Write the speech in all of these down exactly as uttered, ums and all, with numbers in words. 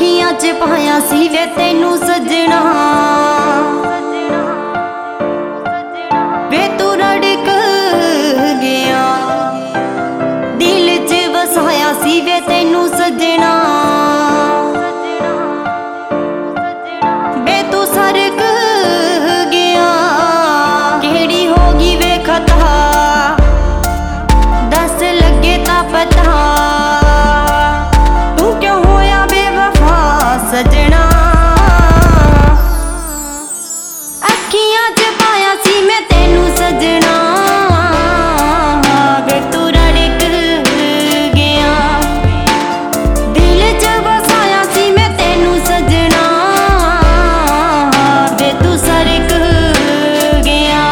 अखियां च पाया सी वे तैनू सजना, वे तू रड़क गया दिल च वसाया सी वे तैनू सजना, वे तू सरक गया केड़ी होगी वे खता, दस लगे ता पता तू क्यों होया बेवफा सजना। अखियां च पाया सी मैं तैनू सजना, वे तू रड़क गया दिल च वसाया सी मैं तैनू सजना, वे तू सरक गया।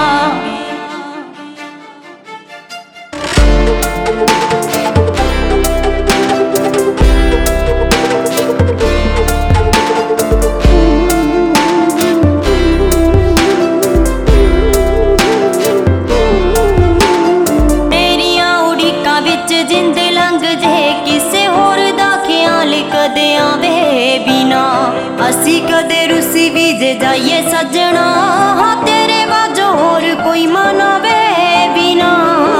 जिंद लंघ जे किसे होर दा ख्याल कदे आवे बिना, असी कदे रुसी भी जे जाइए सजना, हाँ तेरे बाजो होर कोई मनावे बिना।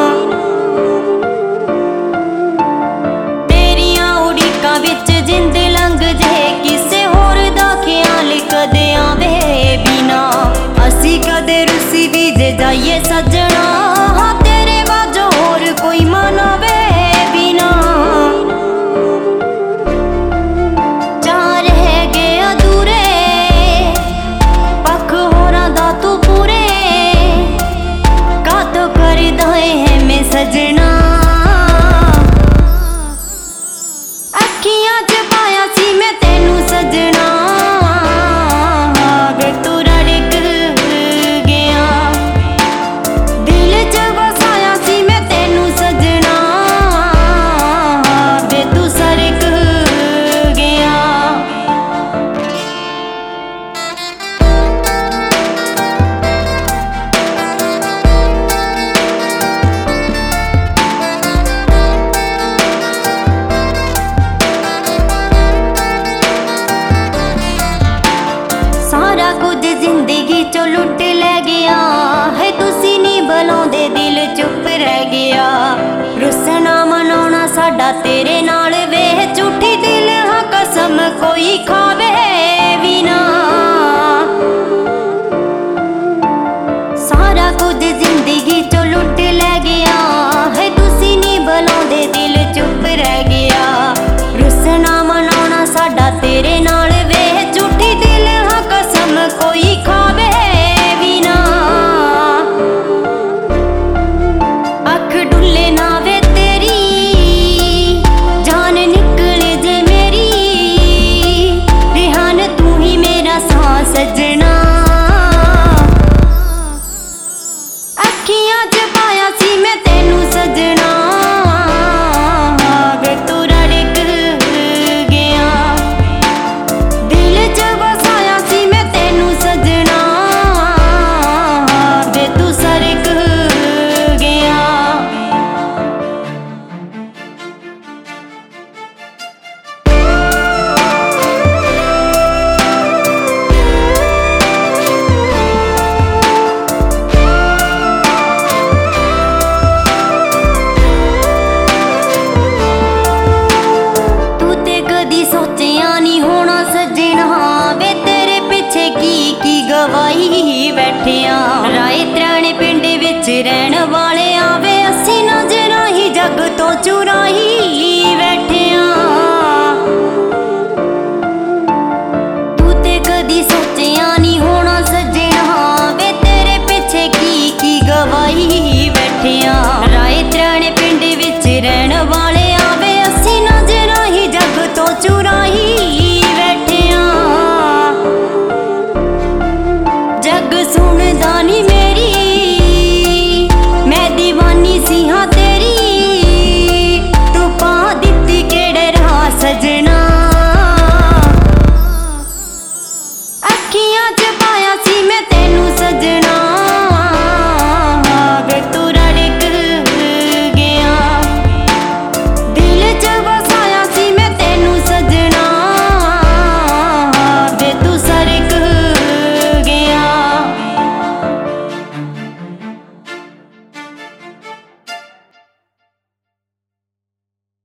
तेरियां उड़ीकां विच जिंद लंघ जे किसे होर दा ख्याल कदे आवे बिना, असी कदे रुसी भी जे जाइए सजना, हाँ तेरे बाजो होर कोई मनावे। सजना अखियां च पाया सी मैं तैनू सजना, वे तू रड़क गया दिल च वसाया सी मैं तैनू सजना, वे तू सरक गया। कुछ जिंदगी चो लुट ले गया है, तुसी नहीं बुलाउंदे दिल चुप रह गया, रुसना मनाउणा साडा तेरे नाल वे झूठी दिल हाँ कसम कोई खावे भी ना। सारा कुछ जिंदगी चो लुट ले गया है, तुसी नहीं बुलाउंदे दिल चुप रह गया, रुसना मनाउणा साडा तेरे नाल वे झूठी दिल हाँ कसम कोई खावे भी ना। अख डुले ना वे तेरी जान निकल जे मेरी, रिहान तू ही मेरा सांस सजना। अखियां च पाया सी मैं तैनू सजना, वे तू रड़क गया दिल च वसाया सी मैं तैनू सजना, वे तू सरक गया। तू ते कदी सोचिया नहीं होना सजना, वे तेरे पिछे की की गवाही बैठिया, राय त्राणे पिंड विच रहन वाले